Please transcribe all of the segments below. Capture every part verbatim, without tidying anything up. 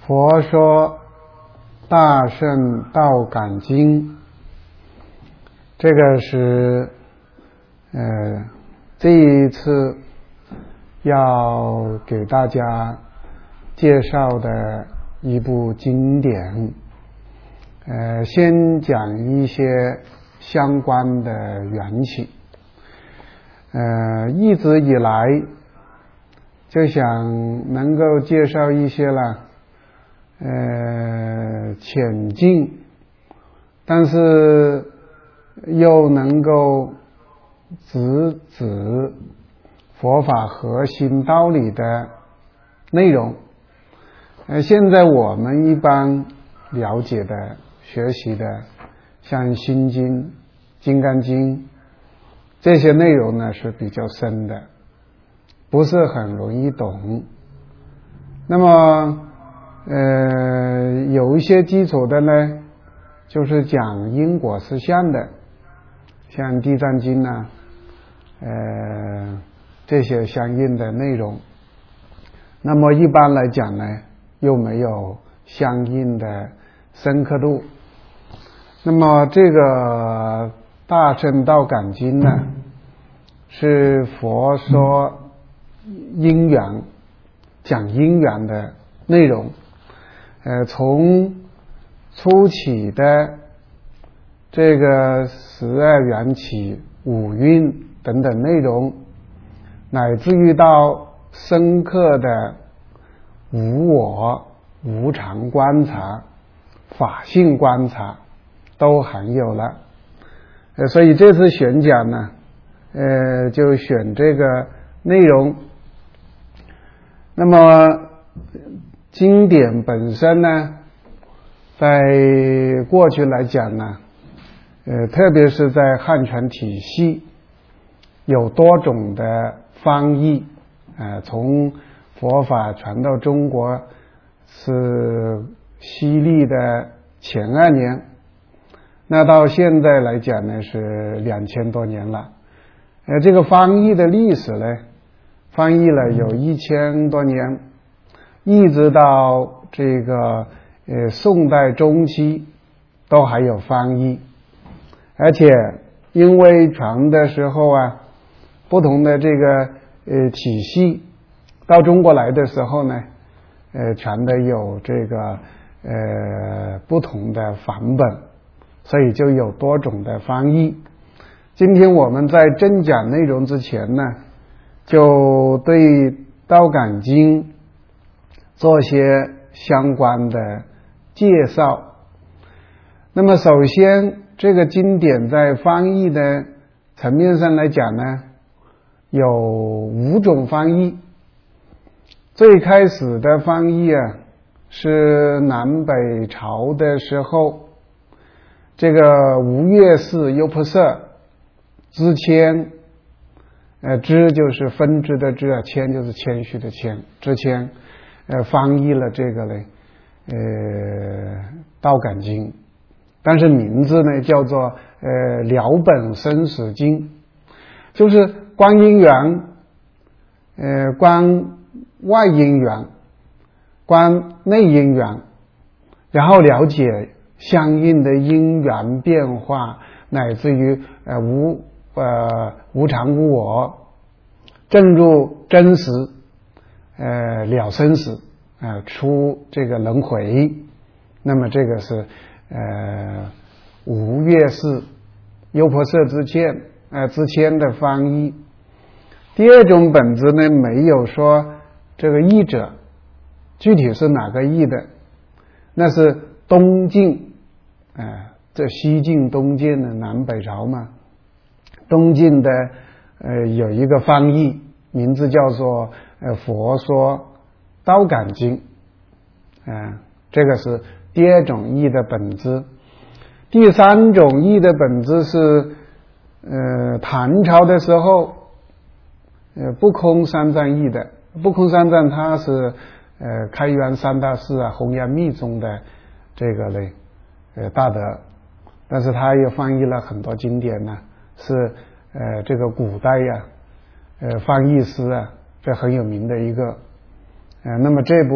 佛说大乘道感经，这个是呃这一次要给大家介绍的一部经典。呃，先讲一些相关的缘起。呃，一直以来就想能够介绍一些了，呃，浅近，但是又能够直指佛法核心道理的内容。呃，现在我们一般了解的、学习的，像心经、金刚经这些内容呢是比较深的，不是很容易懂。那么呃，有一些基础的呢，就是讲因果实相的，像地藏经啊，呃，这些相应的内容。那么一般来讲呢，又没有相应的深刻度。那么这个大乘道感经呢，是佛说因缘，讲因缘的内容。呃，从初起的这个十二缘起、五蕴等等内容，乃至于到深刻的无我、无常观察、法性观察，都含有了。呃，所以这次选讲呢，呃，就选这个内容。那么经典本身呢，在过去来讲呢，呃，特别是在汉传体系，有多种的翻译。呃，从佛法传到中国是西历的前二年，那到现在来讲呢是两千多年了。呃，这个翻译的历史呢，翻译了有一千多年，一直到这个呃宋代中期都还有翻译。而且因为传的时候啊，不同的这个呃体系到中国来的时候呢，呃传的有这个呃不同的版本，所以就有多种的翻译。今天我们在正讲内容之前呢，就对道感经做些相关的介绍。那么首先，这个经典在翻译的层面上来讲呢，有五种翻译。最开始的翻译啊，是南北朝的时候，这个吴越士优婆塞支谦，呃，支就是分支的支啊，谦就是谦虚的谦，支谦，呃，翻译了这个呢，呃，道感经，但是名字呢叫做呃了本生死经，就是观因缘，呃，观外因缘，观内因缘，然后了解相应的因缘变化，乃至于呃无呃无常无我，证入真实，呃了生死，呃出这个轮回。那么这个是呃吴越士优婆塞之谦呃之谦的翻译。第二种本子呢，没有说这个译者具体是哪个译的，那是东晋，呃这西晋东晋的南北朝嘛，东晋的呃有一个翻译，名字叫做呃佛说道感经，呃这个是第二种译的本子。第三种译的本子是呃唐朝的时候呃不空三藏译的。不空三藏他是呃开元三大士啊弘扬密宗的这个嘞呃大德，但是他也翻译了很多经典呢，是呃这个古代呀呃翻译师啊这很有名的一个。呃那么这部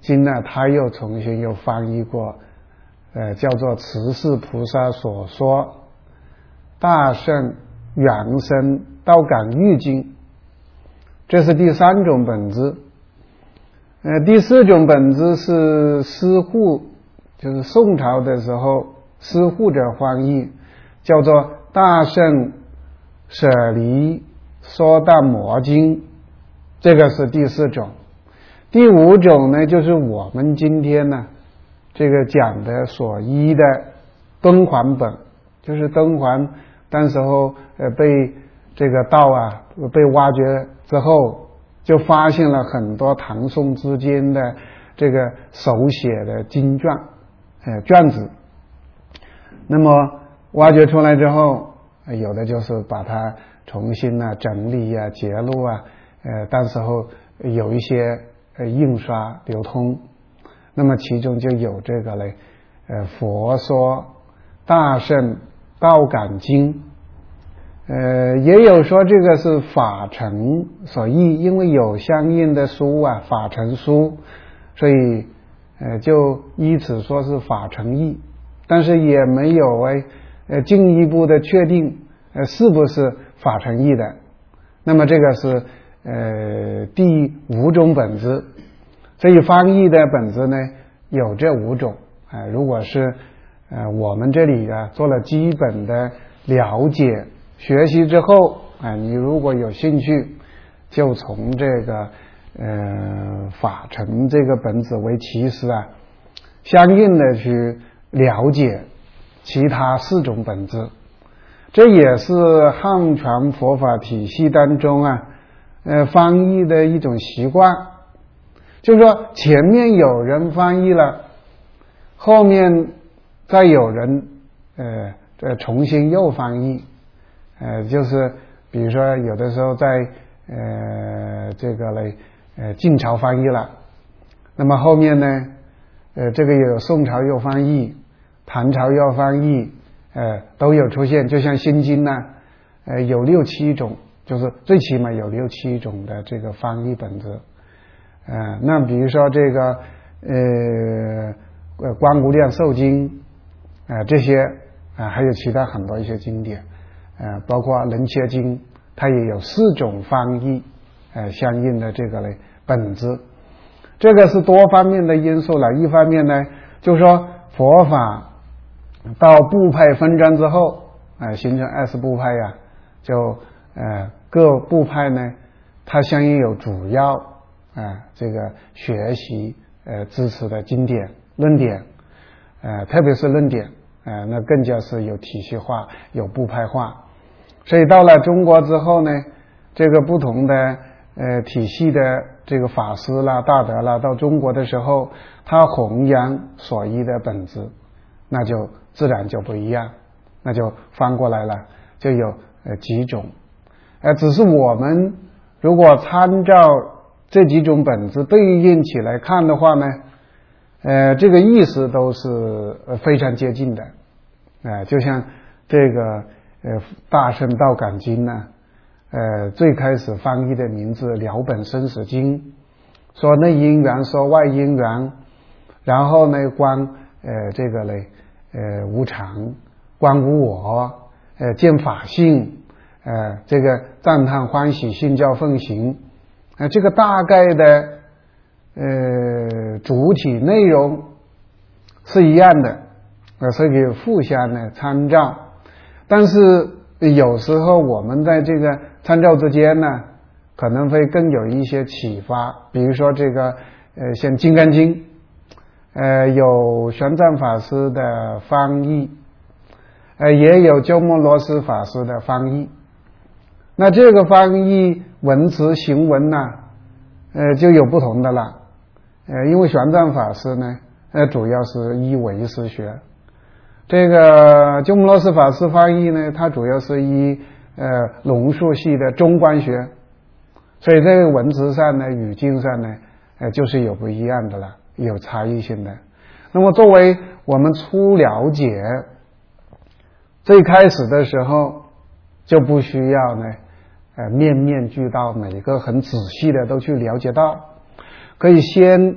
经呢，他又重新又翻译过，呃，叫做慈氏菩萨所说大圣远生道感喻经，这是第三种本子。呃，第四种本子是师护，就是宋朝的时候师护者翻译，叫做大圣舍离说大摩经，这个是第四种。第五种呢，就是我们今天呢这个讲的所依的敦煌本，就是敦煌当时候呃被这个道啊被挖掘之后，就发现了很多唐宋之间的这个手写的经卷呃卷子，那么挖掘出来之后，有的就是把它重新啊整理啊揭露啊，呃当时候有一些呃印刷流通，那么其中就有这个嘞，呃佛说大圣道感经，呃也有说这个是法成所译，因为有相应的书啊法成书，所以呃就依此说是法成译，但是也没有哎呃进一步的确定呃是不是法成译的。那么这个是呃第五种本子，所以翻译的本子呢有这五种啊、呃。如果是呃我们这里啊做了基本的了解学习之后啊、呃，你如果有兴趣，就从这个呃法成这个本子为起始啊，相应的去了解其他四种本子。这也是汉传佛法体系当中啊呃翻译的一种习惯，就是说前面有人翻译了，后面再有人呃呃重新又翻译，呃就是比如说有的时候在呃这个嘞呃晋朝翻译了，那么后面呢呃这个有宋朝又翻译，唐朝又翻译，呃都有出现。就像心经呢呃有六七种，就是最起码有六七种的这个翻译本子。呃那比如说这个呃呃观无量寿经啊、呃、这些啊、呃、还有其他很多一些经典，呃包括楞伽经，它也有四种翻译呃相应的这个嘞本子。这个是多方面的因素了。一方面呢就是说佛法到部派分章之后啊、呃、形成二十部派呀、啊，就呃各部派呢它相应有主要啊、呃、这个学习呃支持的经典论点，呃特别是论点呃那更加是有体系化有部派化。所以到了中国之后呢，这个不同的呃体系的这个法师啦大德啦到中国的时候，他弘扬所依的本子，那就自然就不一样，那就翻过来了，就有呃几种，呃只是我们如果参照这几种本子对应起来看的话呢，呃这个意思都是呃非常接近的，呃就像这个呃大圣道感经呢，呃最开始翻译的名字辽本生死经，说内因缘说外因缘，然后呢观呃这个嘞呃无常，观无我，呃见法性，呃这个赞叹欢喜信教奉行，呃这个大概的呃主体内容是一样的，呃所以互相呢参照。但是有时候我们在这个参照之间呢，可能会更有一些启发。比如说这个呃像金刚经，呃有玄奘法师的翻译，呃也有鸠摩罗什法师的翻译，那这个翻译文词行文呢呃就有不同的了。呃因为玄奘法师呢呃主要是依唯识学，这个鸠摩罗什法师翻译呢，它主要是依呃龙树系的中观学，所以这个文字上呢语境上呢呃就是有不一样的了，有差异性的。那么作为我们初了解，最开始的时候就不需要呢呃面面俱到，每个很仔细的都去了解到，可以先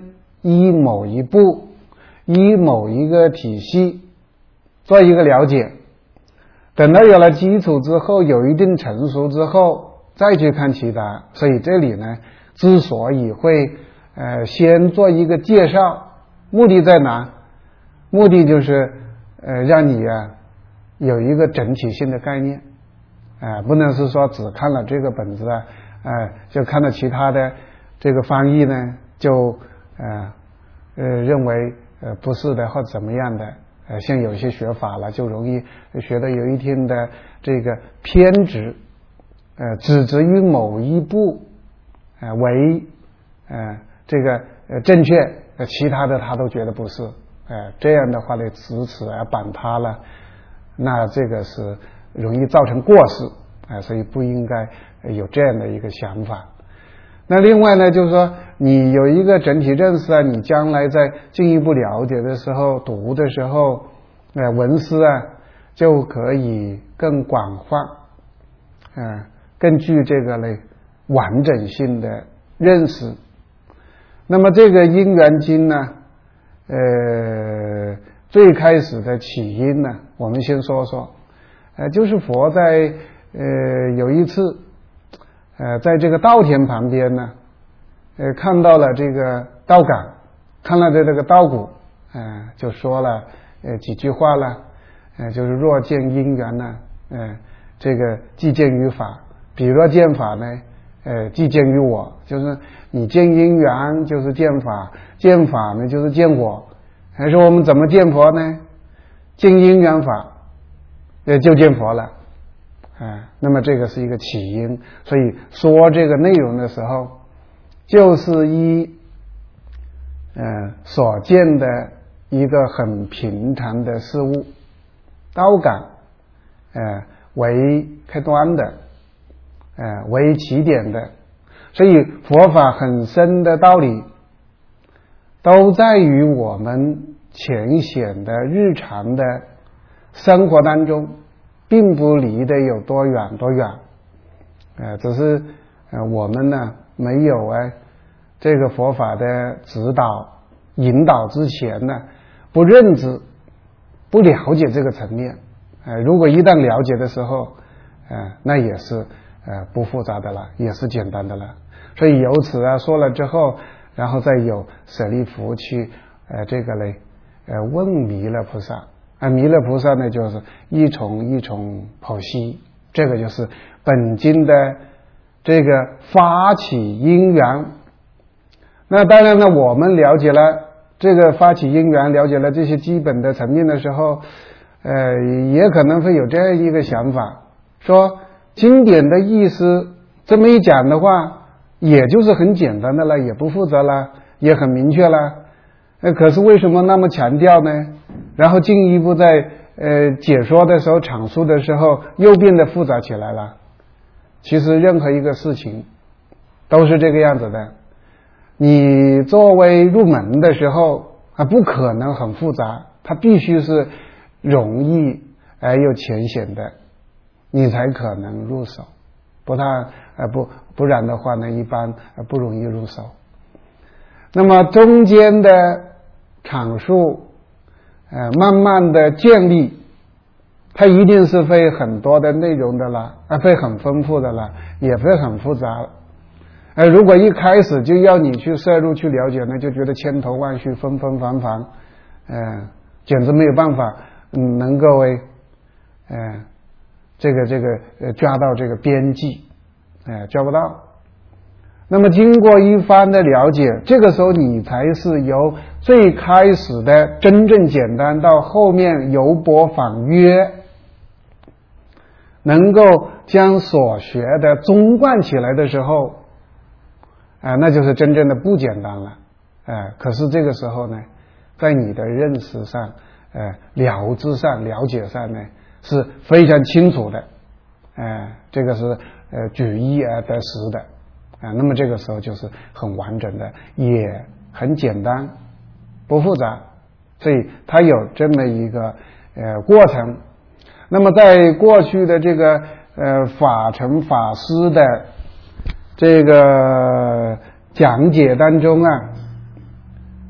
依某一部，依某一个体系做一个了解，等到有了基础之后，有一定成熟之后再去看其他。所以这里呢，之所以会呃先做一个介绍，目的在哪？目的就是呃让你啊有一个整体性的概念，啊、呃，不能是说只看了这个本子啊，呃，就看了其他的这个翻译呢，就呃呃认为呃不是的或怎么样的，呃，像有些学法了，就容易学的有一定的这个偏执，呃，只执于某一部，呃为呃这个呃正确，呃其他的他都觉得不是，呃这样的话呢，支持而绑他了，那这个是容易造成过失，啊、呃，所以不应该有这样的一个想法。那另外呢，就是说你有一个整体认识啊，你将来在进一步了解的时候，读的时候，呃，文思啊就可以更广泛，呃，更具这个嘞完整性的认识。那么这个因缘经呢，呃，最开始的起因呢，我们先说说，呃，就是佛在呃有一次。呃，在这个稻田旁边呢，呃，看到了这个稻杆，看到的这个稻谷，呃，就说了呃几句话了，呃，就是若见因缘呢，呃，这个即见于法，彼若见法呢，呃，即见于我，就是你见因缘就是见法，见法呢就是见我，还是我们怎么见佛呢？见因缘法，呃，就见佛了。啊，那么这个是一个起因，所以说这个内容的时候，就是依呃所见的一个很平常的事物，刀杆，呃为开端的，呃为起点的，所以佛法很深的道理，都在于我们浅显的日常的生活当中。并不离得有多远多远，呃，只是呃我们呢没有哎这个佛法的指导引导之前呢，不认知不了解这个层面，呃，如果一旦了解的时候，呃，那也是呃不复杂的了，也是简单的了。所以由此啊说了之后，然后再有舍利弗去呃这个嘞呃问弥勒菩萨。啊，弥勒菩萨呢，就是一重一重剖析，这个就是本经的这个发起因缘。那当然呢，我们了解了这个发起因缘，了解了这些基本的层面的时候，呃，也可能会有这样一个想法，说经典的意思这么一讲的话，也就是很简单的了，也不复杂了，也很明确了。呃，可是为什么那么强调呢？然后进一步在呃解说的时候、阐述的时候，又变得复杂起来了。其实任何一个事情都是这个样子的。你作为入门的时候啊，不可能很复杂，它必须是容易而又浅显的，你才可能入手。不然呃不不然的话呢，一般不容易入手。那么中间的阐述。呃，慢慢的建立，它一定是会很多的内容的了，啊，会很丰富的了，也会很复杂。呃，如果一开始就要你去摄入去了解呢，就觉得千头万绪、纷纷繁繁，呃，简直没有办法，嗯，能够为，呃，这个这个呃抓到这个边际，呃，抓不到。那么经过一番的了解，这个时候你才是由最开始的真正简单到后面由博反约，能够将所学的综贯起来的时候，啊、呃，那就是真正的不简单了，呃，可是这个时候呢，在你的认识上，呃，了知上、了解上呢，是非常清楚的，呃，这个是呃举一而得十的。啊，那么这个时候就是很完整的，也很简单，不复杂，所以它有这么一个呃过程。那么在过去的这个呃法成法师的这个讲解当中啊，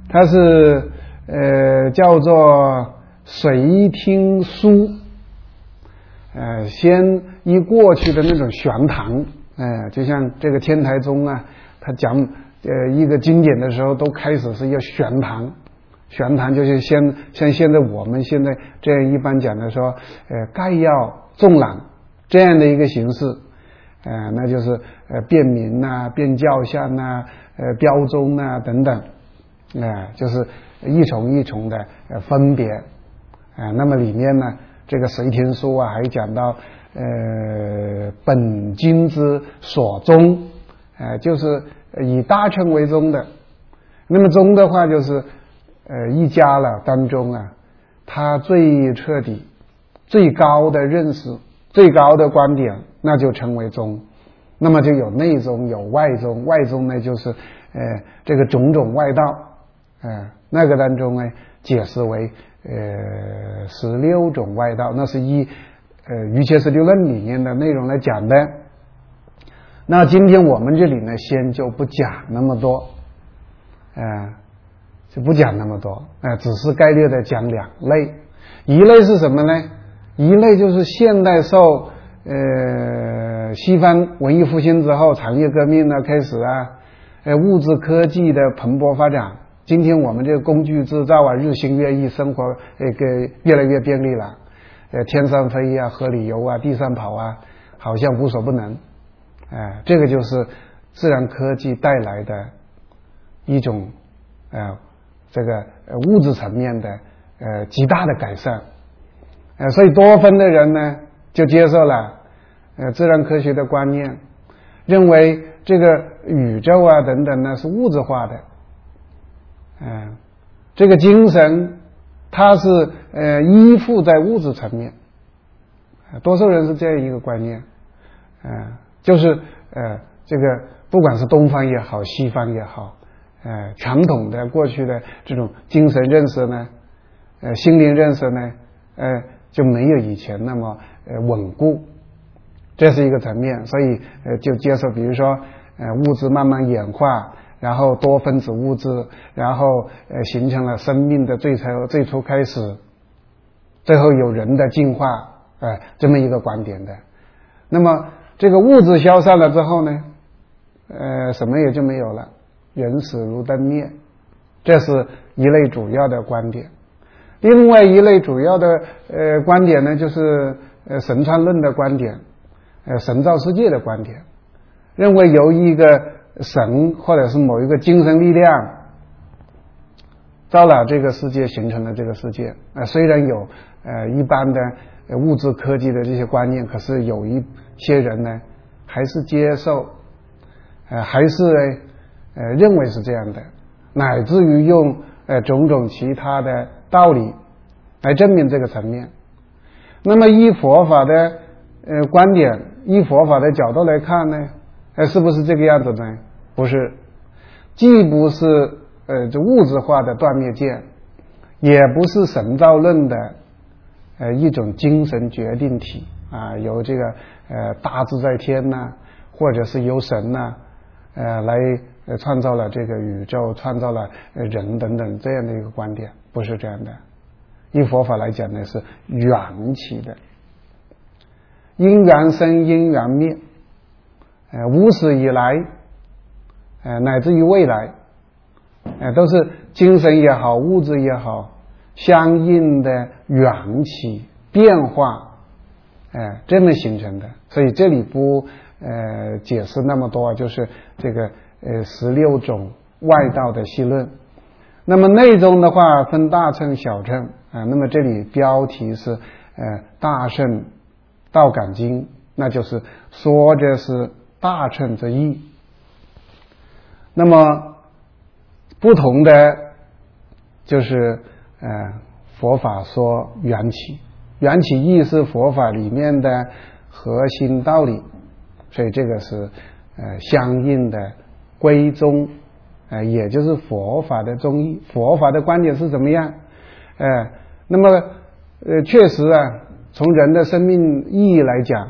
它是呃叫做随听书，呃，先依过去的那种玄堂，呃，就像这个天台宗啊，他讲呃一个经典的时候，都开始是要玄堂。玄堂就是先像现在我们现在这样一般讲的说，呃，概要纵览这样的一个形式，呃，那就是呃辨明啊、辨教相啊、呃标宗啊等等，啊、呃，就是一重一重的呃分别，啊、呃，那么里面呢，这个随听书啊，还讲到呃本经之所宗，呃，就是以大乘为宗的，那么宗的话就是。呃，一家了当中啊，他最彻底、最高的认识、最高的观点，那就称为宗。那么就有内宗、有外宗。外宗呢，就是呃这个种种外道，呃那个当中呢，解释为呃十六种外道，那是依呃《瑜伽十六论》里面的内容来讲的。那今天我们这里呢，先就不讲那么多，呃。就不讲那么多，呃，只是概略的讲两类。一类是什么呢？一类就是现代受呃西方文艺复兴之后，产业革命呢开始啊，呃物质科技的蓬勃发展。今天我们这个工具制造啊日新月异，生活呃个越来越便利了。呃，天上飞啊，河里游啊，地上跑啊，好像无所不能。呃，这个就是自然科技带来的一种呃。这个呃物质层面的呃极大的改善，呃，所以多分的人呢就接受了呃自然科学的观念，认为这个宇宙啊等等呢是物质化的，嗯、呃，这个精神它是呃依附在物质层面，呃、多数人是这样一个观念，呃，就是呃这个不管是东方也好，西方也好。呃，传统的过去的这种精神认识呢，呃，心灵认识呢，呃，就没有以前那么呃稳固，这是一个层面，所以呃就接受，比如说呃物质慢慢演化，然后多分子物质，然后呃形成了生命的最初最初开始，最后有人的进化，呃这么一个观点的。那么这个物质消散了之后呢，呃什么也就没有了。人死如灯灭，这是一类主要的观点。另外一类主要的呃观点呢，就是呃神创论的观点，呃神造世界的观点，认为由一个神或者是某一个精神力量造了这个世界，形成了这个世界。呃虽然有呃一般的呃物质科技的这些观念，可是有一些人呢还是接受，呃还是呢呃，认为是这样的，乃至于用呃种种其他的道理来证明这个层面。那么依佛法的呃观点，依佛法的角度来看呢，呃是不是这个样子呢？不是，既不是呃这物质化的断灭见，也不是神造论的呃一种精神决定体啊，由这个呃大自在天呐、啊，或者是由神呐、啊，呃来。呃，创造了这个宇宙，创造了人等等这样的一个观点，不是这样的。依佛法来讲呢，是缘起的，因缘生，因缘灭，呃，无始以来，呃，乃至于未来，呃，都是精神也好，物质也好，相应的缘起变化，呃，这么形成的。所以这里不呃解释那么多，就是这个。呃，十六种外道的细论。那么内宗的话分大乘、小乘啊、呃。那么这里标题是呃大乘道感经，那就是说这是大乘之意。那么不同的就是呃佛法说缘起，缘起义是佛法里面的核心道理，所以这个是呃相应的。归宗，呃，也就是佛法的宗义。佛法的观点是怎么样？呃，那么呃，确实啊，从人的生命意义来讲，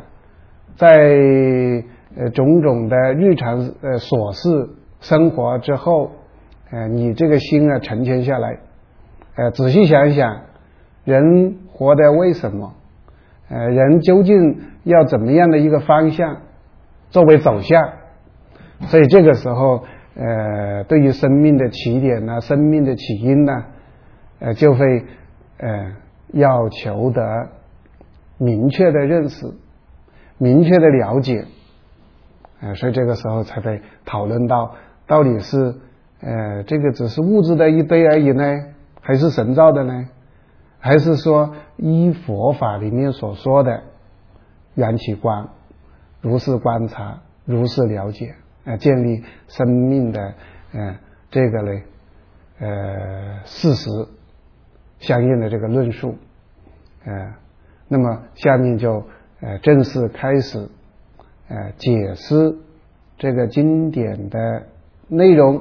在呃种种的日常呃琐事生活之后， 呃，你这个心啊沉潜下来，呃，仔细想一想，人活的为什么？呃，人究竟要怎么样的一个方向作为走向？所以这个时候，呃，对于生命的起点呢、生命的起因呢，呃，就会呃要求得明确的认识、明确的了解，呃，所以这个时候才会讨论到，到底是呃这个只是物质的一堆而已呢，还是神造的呢？还是说依佛法里面所说的缘起观，如是观察，如是了解，呃，建立生命的呃这个呢呃事实相应的这个论述，呃，那么下面就呃正式开始呃解释这个经典的内容。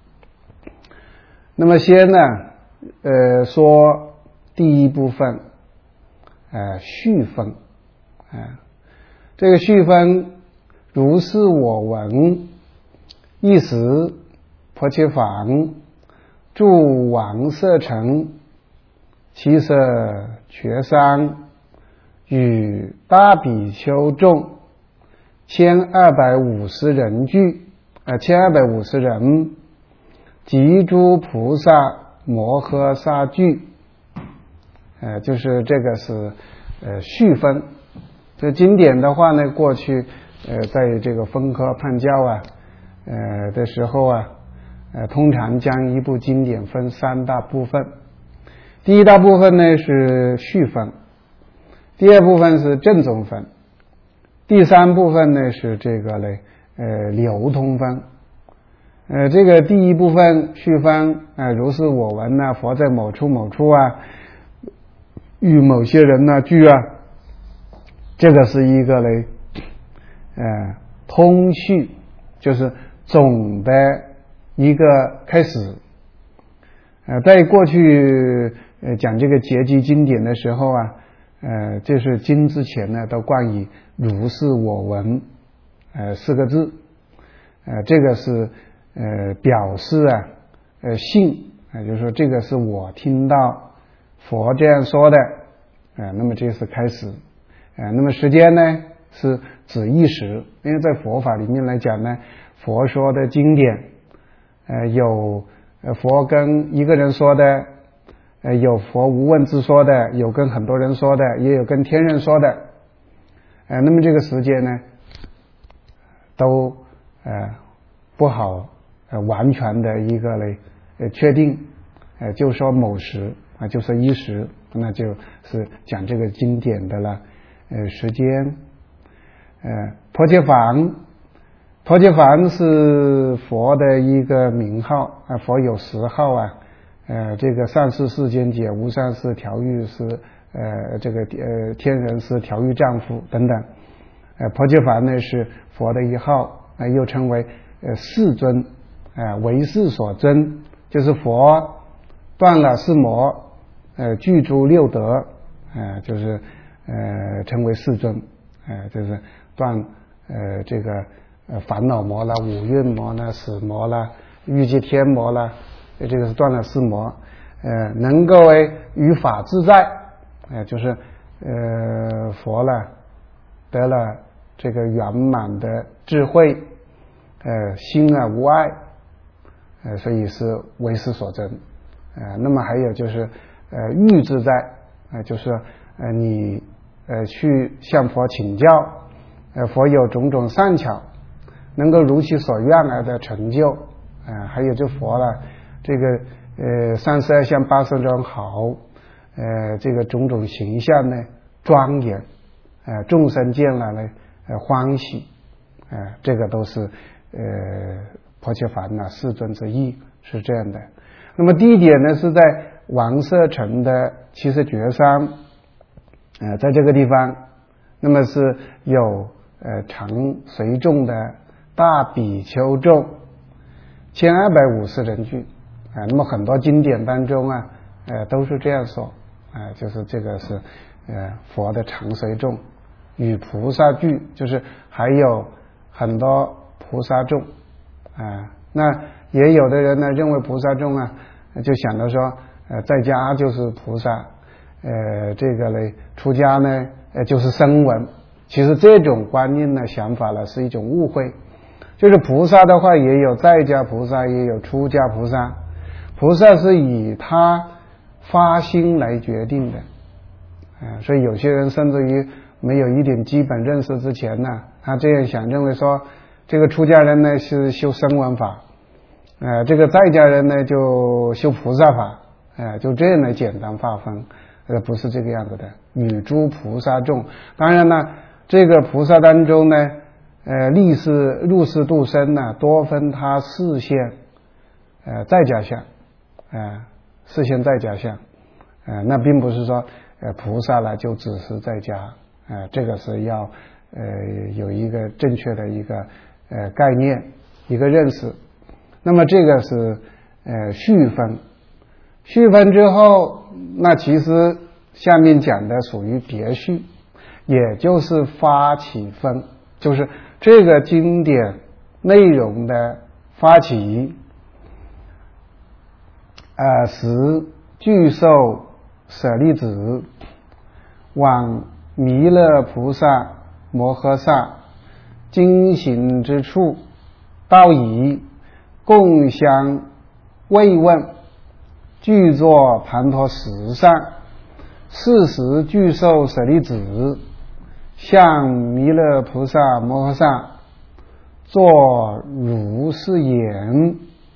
那么先呢呃说第一部分，呃，序分，啊、呃，这个序分，如是我闻，一时婆伽梵住王舍城，其舍瘸桑，与大比丘众千二百五十人聚，呃，千二百五十人，及诸菩萨摩诃萨聚。呃，就是这个是呃序分。这经典的话呢，过去呃在这个分科判教啊呃的时候啊，呃通常将一部经典分三大部分。第一大部分呢是序分，第二部分是正宗分，第三部分呢是这个呢呃流通分。呃，这个第一部分序分，呃，如是我闻啊，佛在某处某处啊。与某些人呢聚啊，这个是一个呢，呃，通序，就是总的一个开始。呃，在过去呃讲这个结集经典的时候啊，呃，就是经之前呢都冠以如是我闻，呃四个字，呃，这个是呃表示啊，呃信，呃，就是说这个是我听到佛这样说的，呃，那么这是开始，呃，那么时间呢是指一时，因为在佛法里面来讲呢，佛说的经典，呃，有呃佛跟一个人说的，呃，有佛无问自说的，有跟很多人说的，也有跟天人说的，呃，那么这个时间呢，都呃不好呃完全的一个嘞呃确定，呃，就说某时。啊，就说一时，那就是讲这个经典的了。呃，时间，呃，婆伽梵，婆伽梵是佛的一个名号啊，佛有十号啊，呃，这个上士世间解，无上士调御师，呃，这个呃天人师调御丈夫等等。呃，婆伽梵呢是佛的一号，呃，又称为呃世尊，啊、呃，为世所尊，就是佛断了四魔。呃，具足六德，呃，就是呃，称为世尊，呃，就是断呃这个呃烦恼魔啦、五蕴魔啦、死魔啦、欲界天魔啦，这个是断了四魔，呃，能够哎于法自在，呃，就是呃佛了得了这个圆满的智慧，呃，心啊无碍，呃，所以是为世所尊，呃，那么还有就是。呃，欲自在，呃，就是呃，你呃去向佛请教，呃，佛有种种善巧，能够如其所愿而的成就，呃，还有就佛了，这个呃三十二相八十种好，呃，这个种种形象呢庄严，呃，众生见了呢呃欢喜，呃，这个都是呃婆伽梵呐世尊之意是这样的。那么第一点呢是在王舍城的七十绝山，呃，在这个地方，那么是有呃常随众的大比丘众，千二百五十人聚，啊、呃，那么很多经典当中啊，呃，都是这样说，啊、呃，就是这个是呃佛的常随众，与菩萨聚，就是还有很多菩萨众，啊、呃，那也有的人呢认为菩萨众啊，就想着说，呃，在家就是菩萨，呃，这个呢，出家呢，呃，就是声闻。其实这种观念呢、想法呢，是一种误会。就是菩萨的话，也有在家菩萨，也有出家菩萨。菩萨是以他发心来决定的，啊、呃，所以有些人甚至于没有一点基本认识之前呢，他这样想，认为说这个出家人呢是修声闻法，呃，这个在家人呢就修菩萨法，呃，就这样来简单划分，呃，不是这个样子的。与诸菩萨众，当然呢，这个菩萨当中呢，呃，立世入世度生呢，多分他四现，呃，在家相，呃，四现在家相，呃，那并不是说，呃，菩萨呢就只是在家，呃，这个是要呃有一个正确的一个呃概念，一个认识。那么这个是呃续分，续分之后，那其实下面讲的属于别续，也就是发起分，就是这个经典内容的发起，呃，使具受舍利子往弥勒菩萨摩诃萨经行之处，道以共相慰问，具作盘陀石上，是时具受舍利子，向弥勒菩萨摩诃萨作如是言：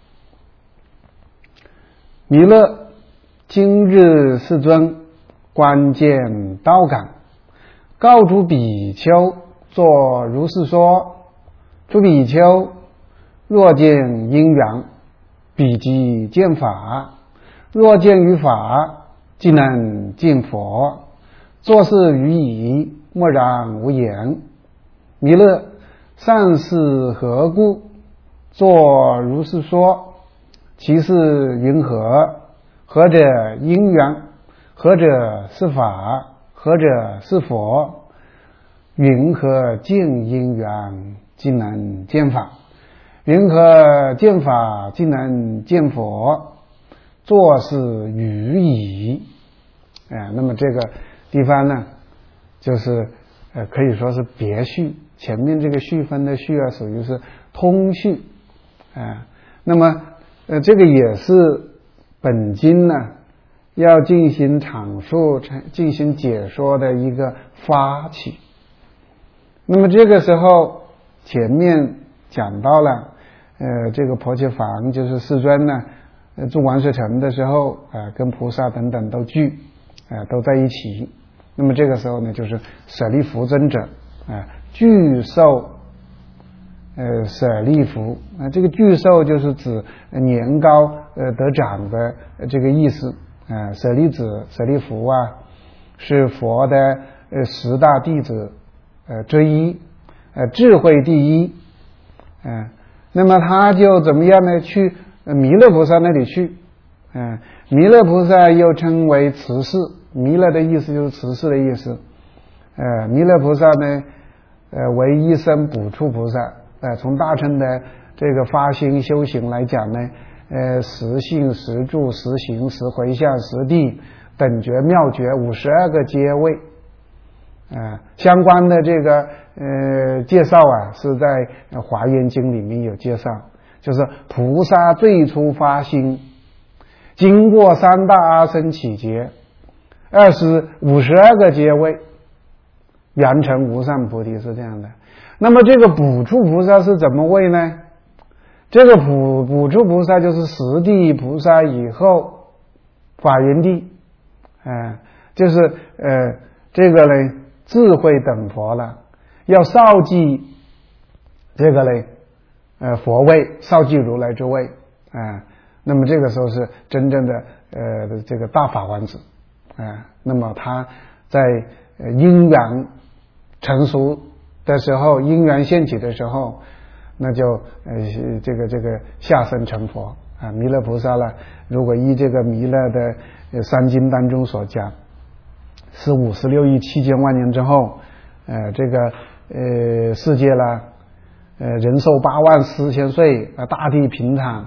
弥勒，今日世尊观见道感，告诸比丘作如是说：诸比丘，若见因缘，彼即见法；若见于法，即能见佛。作是语已，默然无言。弥勒，善是何故？作如是说。其是云何？何者因缘？何者是法？何者是佛？云何见因缘，即能见法？云何见法，即能见佛？作是语已。哎，那么这个地方呢，就是呃可以说是别序。前面这个序分的序啊，属于是通序。哎，那么呃这个也是本经呢要进行阐述、进行解说的一个发起。那么这个时候前面讲到了呃这个婆伽梵就是世尊呢呃住王舍城的时候呃跟菩萨等等都聚呃都在一起。那么这个时候呢就是舍利弗尊者啊、呃、具受呃舍利弗啊、呃、这个具受就是指年高呃得长的、呃、这个意思啊、呃、舍利子舍利弗啊是佛的呃十大弟子呃之一，呃智慧第一，嗯、呃，那么他就怎么样呢？去弥勒菩萨那里去，嗯、呃，弥勒菩萨又称为慈氏，弥勒的意思就是慈氏的意思，呃，弥勒菩萨呢，呃，为一生补处菩萨，呃，从大乘的这个发心修行来讲呢，呃，十信、十住、十行、十回向、十地等觉妙觉五十二个阶位。呃，相关的这个呃介绍啊，是在《华严经》里面有介绍，就是菩萨最初发心，经过三大阿僧祇劫，二十五十二个阶位，圆成无上菩提，是这样的。那么这个补处菩萨是怎么位呢？这个补补处菩萨就是十地菩萨以后法缘地，呃，就是呃这个呢。智慧等佛了，要少记这个嘞，呃，佛位，少记如来之位，啊、呃，那么这个时候是真正的呃这个大法王子，啊、呃，那么他在呃因缘成熟的时候，因缘现起的时候，那就呃这个这个下生成佛啊、呃，弥勒菩萨了。如果依这个弥勒的呃三经当中所讲。是五十六亿七千万年之后，呃，这个呃世界啦，呃人寿八万四千岁，呃大地平坦，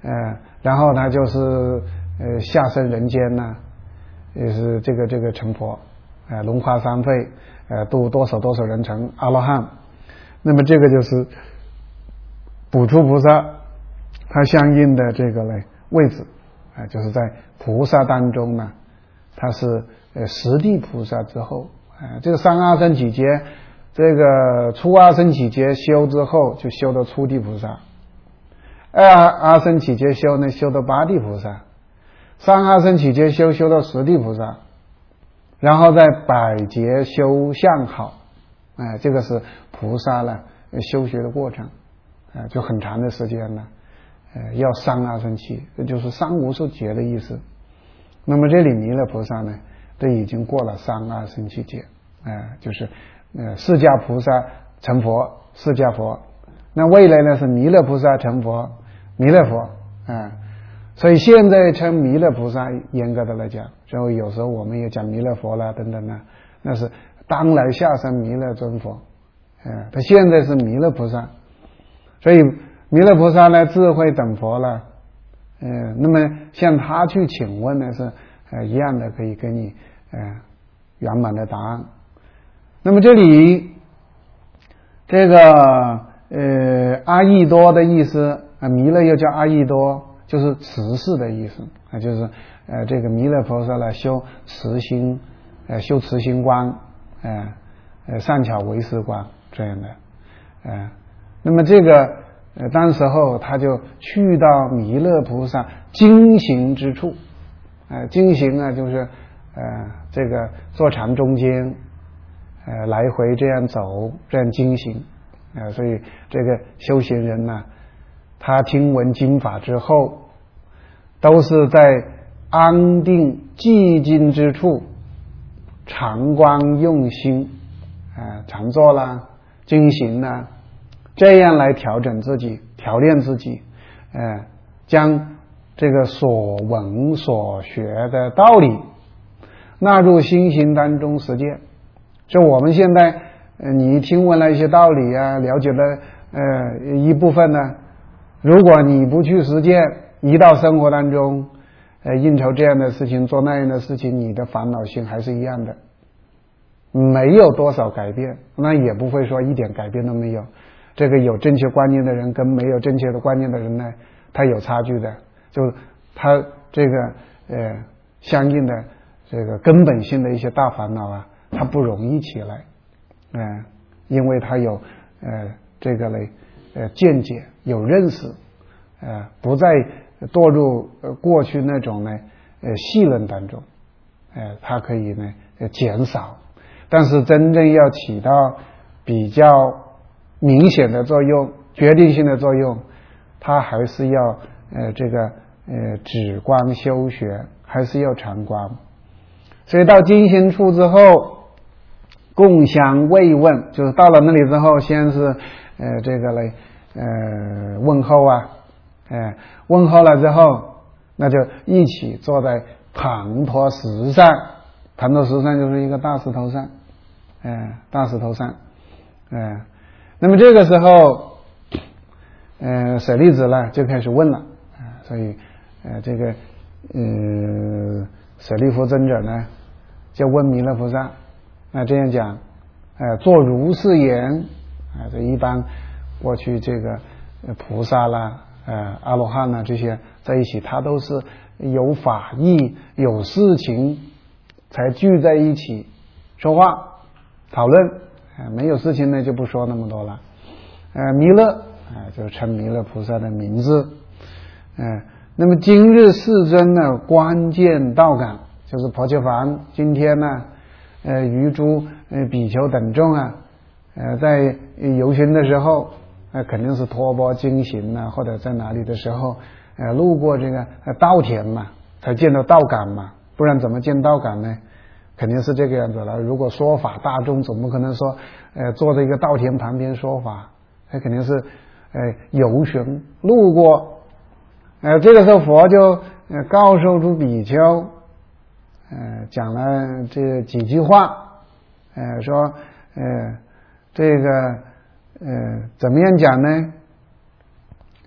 呃，然后他就是呃下生人间呢，也是这个这个成佛，呃，龙华三会，呃，度多少多少人成阿罗汉。那么这个就是补处菩萨它相应的这个呢位置，啊、呃，就是在菩萨当中呢，它是呃十地菩萨之后，啊、呃，这个三阿僧祇劫，这个初阿僧祇劫修之后就修到初地菩萨，二阿僧祇劫修呢修到八地菩萨，三阿僧祇劫修修到十地菩萨，然后在百劫修相好，哎、呃，这个是菩萨呢修学的过程，啊、呃，就很长的时间了，呃，要三阿僧祇，这就是三无数劫的意思。那么这里弥勒菩萨呢，都已经过了三阿僧祇劫，啊、呃，就是呃释迦菩萨成佛，释迦佛，那未来呢是弥勒菩萨成佛，弥勒佛，啊、呃，所以现在称弥勒菩萨，严格的来讲，所以有时候我们也讲弥勒佛啦等等呢，那是当来下生弥勒尊佛，呃，他现在是弥勒菩萨，所以弥勒菩萨呢智慧等佛了，呃，那么向他去请问呢是呃一样的，可以给你呃圆满的答案。那么这里这个呃阿逸多的意思啊，弥勒又叫阿逸多，就是慈氏的意思啊，就是呃这个弥勒菩萨呢修慈心，呃修慈心观，呃呃善巧为师观这样的，呃，那么这个呃当时候他就去到弥勒菩萨经行之处，呃经行啊就是呃这个坐禅中间，呃来回这样走，这样经行，呃所以这个修行人呢，他听闻经法之后，都是在安定寂静之处常观用心，呃常坐啦经行啦，这样来调整自己，调练自己，呃将这个所闻所学的道理纳入心行当中实践。就我们现在呃你听闻了一些道理啊，了解了呃一部分呢，如果你不去实践，一到生活当中呃应酬这样的事情，做那样的事情，你的烦恼心还是一样的，没有多少改变，那也不会说一点改变都没有。这个有正确观念的人跟没有正确的观念的人呢，他有差距的，就他这个呃相应的这个根本性的一些大烦恼啊，他不容易起来，呃因为他有呃这个嘞呃见解，有认识，呃不再堕入呃过去那种呢呃戏论当中，呃它可以呢呃减少，但是真正要起到比较明显的作用，决定性的作用，它还是要呃这个呃止观修学，还是要常观。所以到经行处之后，共相慰问，就是到了那里之后，先是呃这个嘞呃问候啊，呃问候了之后，那就一起坐在盘陀石上，盘陀石上就是一个大石头上，呃大石头上，呃那么这个时候呃舍利子呢就开始问了，呃所以呃这个呃舍利弗尊者呢就问弥勒菩萨，那这样讲，呃，做如是言，啊、呃，这一般过去这个菩萨啦，呃，阿罗汉啦这些在一起，他都是有法义、有事情才聚在一起说话讨论，呃，没有事情呢就不说那么多了。呃，弥勒啊、呃，就称弥勒菩萨的名字。呃，那么今日世尊呢，关键道感就是婆伽梵，今天呢。呃，于诸呃比丘等众啊，呃，在游行的时候，呃，肯定是托钵经行啊，或者在哪里的时候，呃，路过这个呃稻田嘛，才见到道感嘛，不然怎么见道感呢？肯定是这个样子了。如果说法大众，总不可能说，呃，坐在一个稻田旁边说法，他肯定是呃游巡路过，呃，这个时候佛就呃告诉诸比丘。呃，讲了这几句话，呃，说，呃，这个，呃，怎么样讲呢？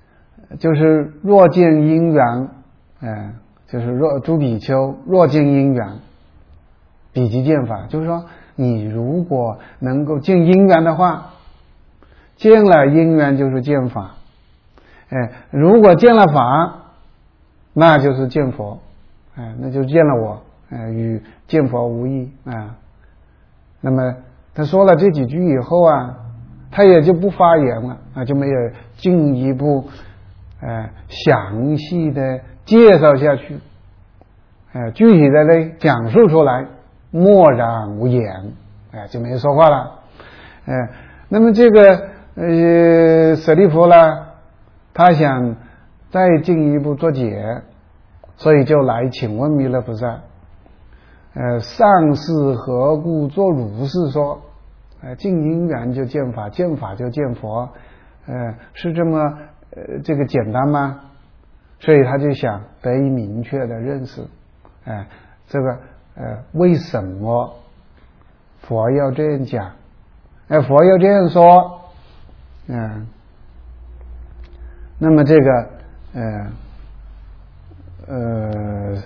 就是若见因缘，呃，就是若诸比丘若见因缘，彼即见法。就是说，你如果能够见因缘的话，见了因缘就是见法。哎，如果见了法，那就是见佛，哎，那就见了我，哎，与见佛无异啊。那么他说了这几句以后啊，他也就不发言了啊，就没有进一步呃详细的介绍下去，呃，具体的呢讲述出来，默然无言，哎、呃，就没说话了，哎、呃，那么这个呃舍利弗呢，他想再进一步做解，所以就来请问弥勒菩萨，呃，上士何故作如是说？呃，见因缘就见法，见法就见佛，呃，是这么呃这个简单吗？所以他就想得以明确的认识，哎、呃，这个呃为什么佛要这样讲？哎、呃，佛要这样说，嗯、呃，那么这个呃呃。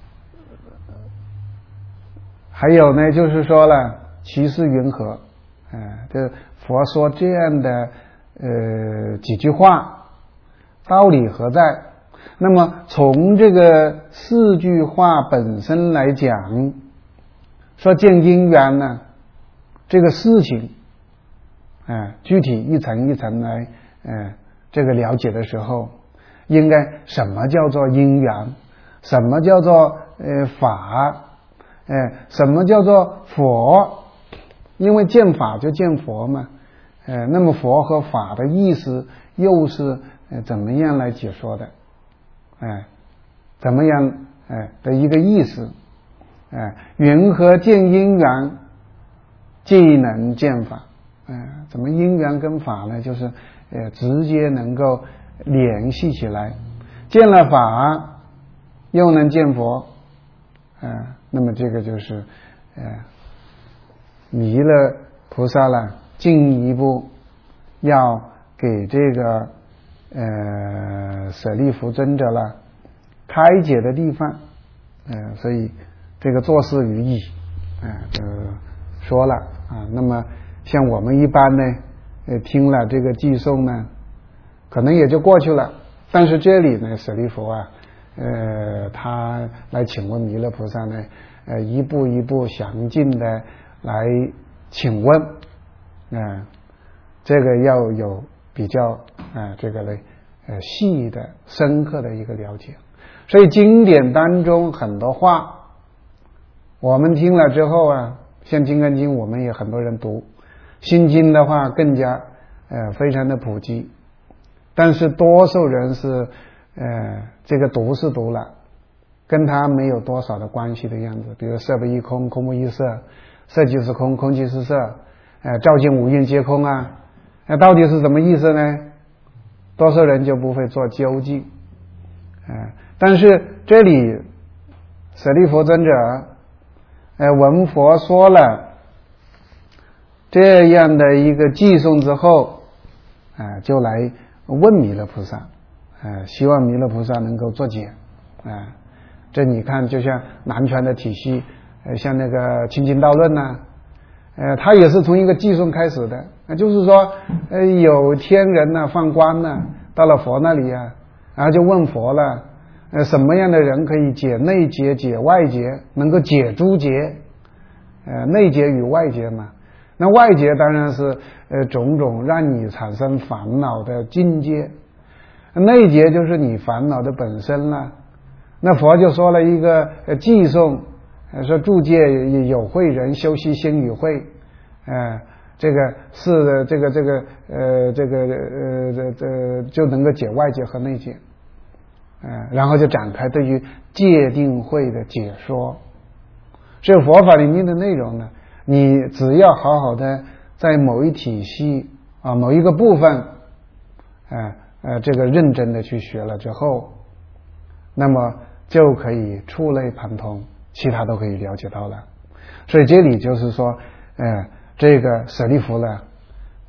还有呢，就是说了，其事云何？哎、呃，这佛说这样的呃几句话，道理何在？那么从这个四句话本身来讲，说见因缘呢，这个事情，哎、呃，具体一层一层来，呃，这个了解的时候，应该什么叫做因缘？什么叫做呃法？哎，什么叫做佛？因为见法就见佛嘛，呃，那么佛和法的意思又是呃怎么样来解说的？哎，怎么样哎的一个意思？哎，云何见因缘，即能见法？哎，怎么因缘跟法呢？就是呃直接能够联系起来，见了法又能见佛，哎。那么这个就是呃弥勒菩萨了进一步要给这个呃舍利弗尊者了开解的地方，呃所以这个作事于意，呃就说了啊。那么像我们一般呢呃听了这个偈颂呢，可能也就过去了，但是这里呢舍利弗啊呃，他来请问弥勒菩萨呢，呃，一步一步详尽的来请问，呃，这个要有比较呃这个呢呃细的深刻的一个了解。所以经典当中很多话，我们听了之后啊，像《金刚经》我们也很多人读，《心经》的话更加呃非常的普及，但是多数人是。呃，这个读是读了，跟他没有多少的关系的样子。比如色不异空，空不异色，色即是空，空即是色，呃，照见五蕴皆空啊，那到底是什么意思呢？多数人就不会做究竟，呃，但是这里舍利弗尊者，呃，闻佛说了这样的一个偈颂之后，啊、呃，就来问弥勒菩萨。呃，希望弥勒菩萨能够作解，啊、呃，这你看，就像南传的体系，呃，像那个清净道论呐，呃，它也是从一个偈颂开始的，那、呃、就是说，呃，有天人呐、啊、放光呐、啊，到了佛那里啊，然后就问佛了，呃，什么样的人可以解内结、解外结，能够解诸结？呃，内结与外结嘛，那外结当然是呃种种让你产生烦恼的境界。内结就是你烦恼的本身了。那佛就说了一个呃偈颂，说诸界有慧人修习心与慧，呃，这个是这个这个呃这个呃这这就能够解外界和内界，呃，然后就展开对于戒定慧的解说。所以佛法里面的内容呢，你只要好好的在某一体系啊某一个部分，呃呃，这个认真的去学了之后，那么就可以触类旁通，其他都可以了解到了。所以这里就是说，呃，这个舍利弗呢，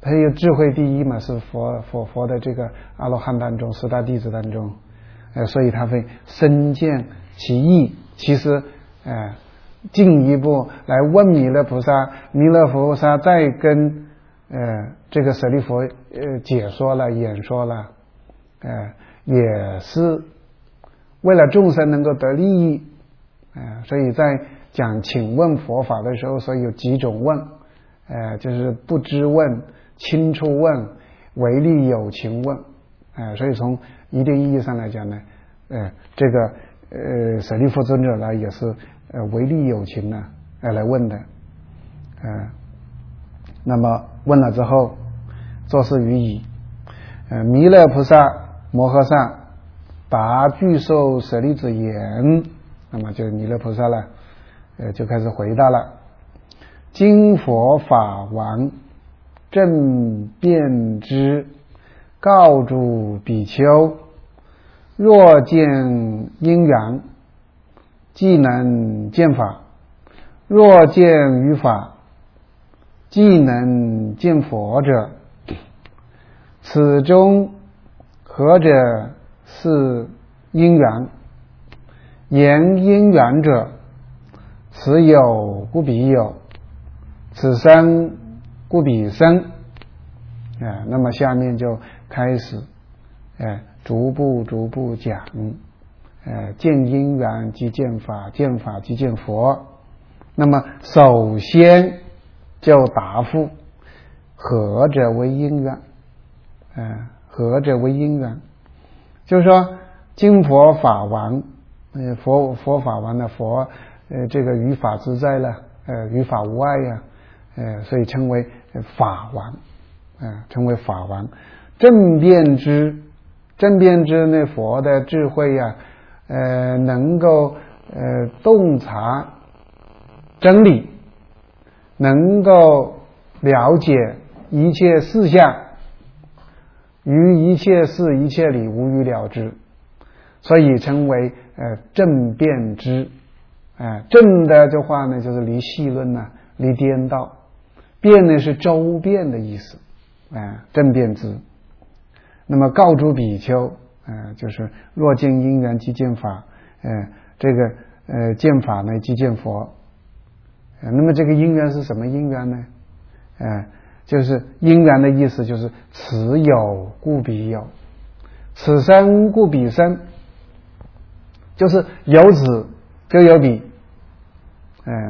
他有智慧第一嘛，是佛佛佛的这个阿罗汉当中十大弟子当中，呃，所以他会深见其意。其实，呃，进一步来问弥勒菩萨，弥勒菩萨再跟呃这个舍利弗呃解说了、演说了，呃，也是为了众生能够得利益，呃，所以在讲请问佛法的时候，所以有几种问，呃，就是不知问、轻处问、唯利有情问，呃，所以从一定意义上来讲呢，呃，这个呃舍利弗尊者呢也是呃唯利有情呢呃来问的，呃，那么问了之后，作是于已，呃，弥勒菩萨摩诃萨答具受舍利子言，那么就弥勒菩萨了，呃，就开始回答了。今佛法王正遍知，告诸比丘，若见因缘，即能见法；若见于法，即能见佛者，此中何者是因缘？言因缘者，此有故彼有，此生故彼生。啊，那么下面就开始，呃，逐步逐步讲，呃，见因缘即见法，见法即见佛。那么首先就答复何者为因缘？呃，何者为因缘？就是说，经佛法王，呃，佛佛法王的佛，呃，这个于法自在了，呃，于法无碍呀，呃，所以称为法王，呃，称为法王。正遍知，正遍知那佛的智慧呀，呃，能够呃洞察真理，能够了解一切事相，于一切事一切理无余了之，所以称为呃正遍知。呃、正的这话呢，就是离细论呢、啊，离颠倒；遍呢是周遍的意思，呃、正遍知。那么告诸比丘，呃，就是若见因缘即见法，呃，这个呃见法呢即见佛。呃、那么这个因缘是什么因缘呢？呃就是因缘的意思，就是此有故彼有，此生故彼生，就是有此就有彼，嗯、呃，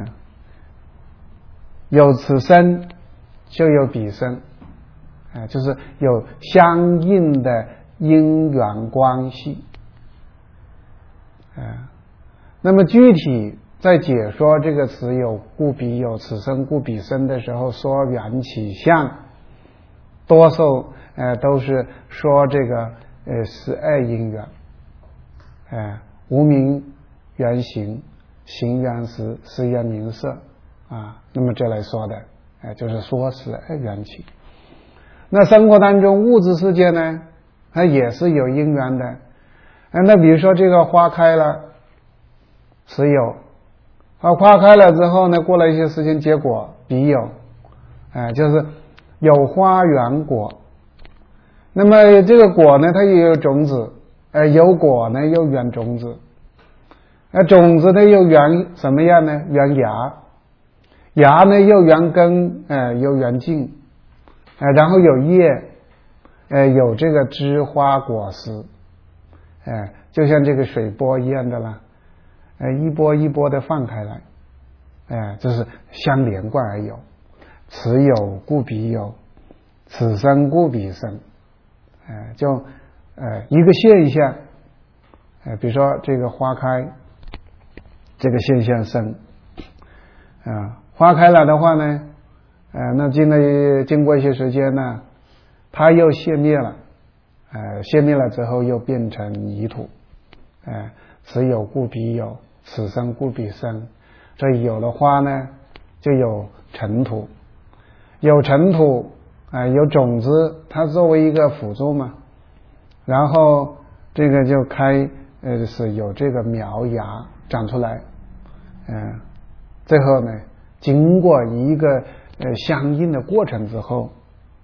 有此生就有彼生，呃，就是有相应的因缘关系，呃，那么具体在解说这个此有故彼有，此生故彼生的时候，说缘起相，多数呃都是说这个呃十二因缘，呃无明缘行，行缘识，识缘名色啊，那么这来说的，呃就是说十二缘起。那生活当中物质世界呢，它也是有因缘的，呃、那比如说这个花开了，此有。啊，花开了之后呢，过了一些时间结果，彼有，哎、呃，就是有花缘果。那么这个果呢，它也有种子，呃，有果呢又缘种子，呃，种子呢又缘什么样呢？缘芽，芽呢又缘根，呃，又缘茎，呃，然后有叶，呃，有这个枝花果实，呃，就像这个水波一样的啦。呃，一波一波的放开来，呃，这是相连贯而有，此有故彼有，此生故彼生，呃，就呃一个现象，呃，比如说这个花开，这个现象生，啊、呃，花开了的话呢，呃，那经了经过一些时间呢，它又熄灭了，呃，熄灭了之后又变成泥土，呃，此有故彼有。此生故彼生，所以有了花呢，就有尘土，有尘土啊、呃，有种子，它作为一个辅助嘛，然后这个就开呃是有这个苗芽长出来，嗯、呃，最后呢，经过一个呃相应的过程之后，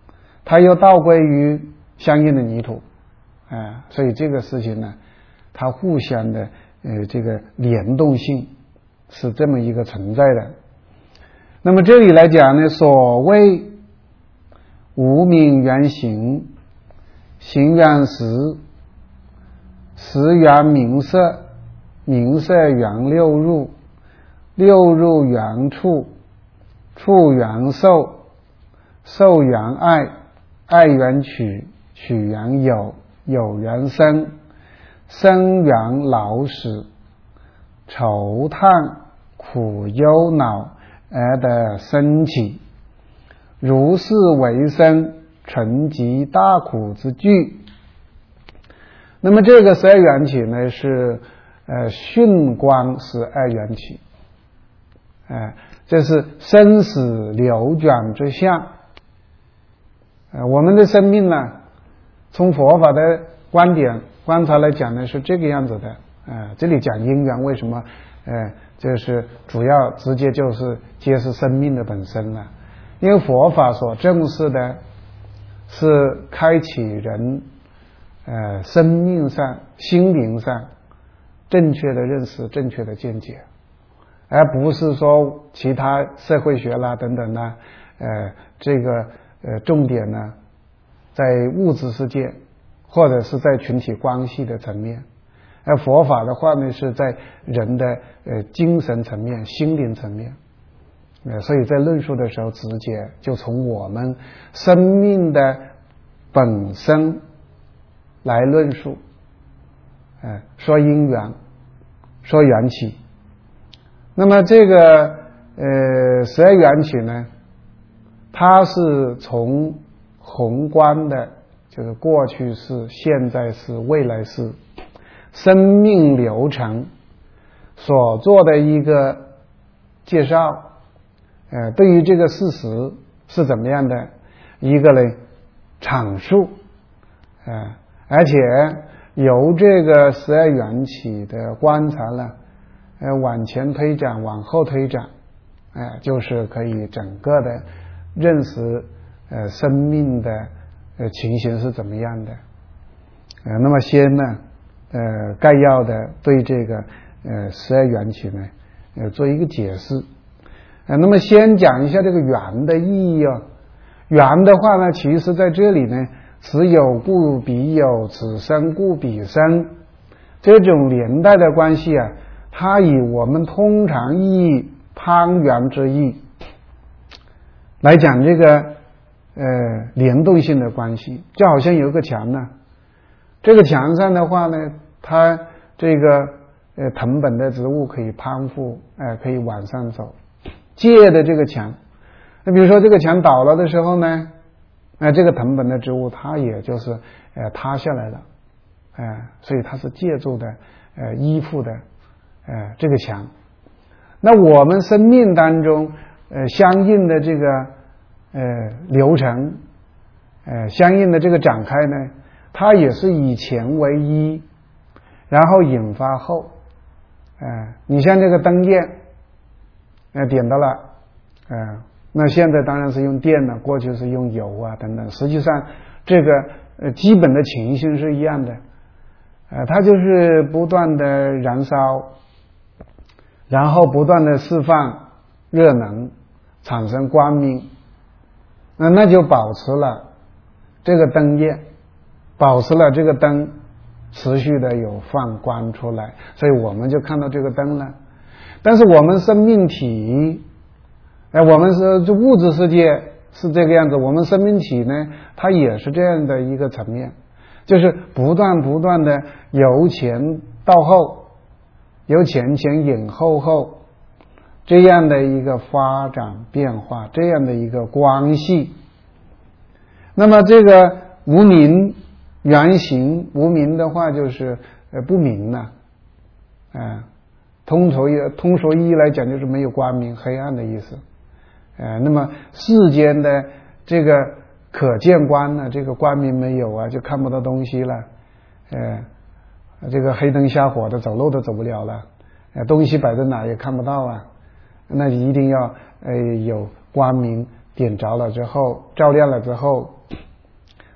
它又倒归于相应的泥土，呃、所以这个事情呢，它互相的呃这个联动性是这么一个存在的。那么这里来讲呢，所谓无名缘行，行缘识，识缘名色，名色缘六入，六入缘触，触缘受，受缘爱，爱缘取，取缘有，有缘生，生缘老死，愁叹苦忧恼而得生起，如是为生，成极大苦之具。那么这个十二缘起呢，是呃巽光十二缘起，呃这是生死流转之相。呃我们的生命呢，从佛法的观点观察来讲呢，是这个样子的。呃这里讲因缘，为什么呃就是主要直接就是揭示生命的本身了。因为佛法所重视的是开启人呃生命上心灵上正确的认识，正确的见解，而不是说其他社会学啦等等啦，呃这个呃重点呢在物质世界或者是在群体关系的层面，而佛法的话呢是在人的呃精神层面心灵层面。呃所以在论述的时候直接就从我们生命的本身来论述，呃说因缘，说缘起。那么这个呃十二缘起呢，它是从宏观的，就是过去式、现在式、未来式生命流程所做的一个介绍，呃对于这个事实是怎么样的一个呢阐述，呃而且由这个十二缘起的观察呢，呃往前推展，往后推展，呃就是可以整个的认识呃生命的呃情形是怎么样的。呃那么先呢呃概要的对这个呃十二缘起呢呃做一个解释。呃那么先讲一下这个缘的意义啊。缘的话呢，其实在这里呢，此有故彼有，此生故彼生，这种连带的关系啊，它以我们通常意义攀缘之意来讲这个呃联动性的关系。就好像有一个墙呢，这个墙上的话呢，它这个呃藤本的植物可以攀附，呃可以往上走，借的这个墙。那比如说这个墙倒了的时候呢，呃这个藤本的植物它也就是呃塌下来了，呃所以它是借助的呃依附的呃这个墙。那我们生命当中呃相应的这个呃流程，呃相应的这个展开呢，它也是以前为一，然后引发后。呃你像这个灯焰呃点到了，呃那现在当然是用电了，过去是用油啊等等，实际上这个呃基本的情形是一样的，呃它就是不断的燃烧，然后不断的释放热能，产生光明，那那就保持了这个灯焰，保持了这个灯持续的有放光出来，所以我们就看到这个灯了。但是我们生命体哎，我们是就物质世界是这个样子，我们生命体呢，它也是这样的一个层面，就是不断不断的由前到后，由前前引后后，这样的一个发展变化，这样的一个关系。那么这个无明缘行，无明的话就是呃不明了，呃通俗通俗意义来讲就是没有光明，黑暗的意思。呃，那么世间的这个可见光呢，这个光明没有啊，就看不到东西了。呃，这个黑灯瞎火的，走路都走不了了。呃，东西摆在哪也看不到啊。那一定要呃有光明点着了之后，照亮了之后，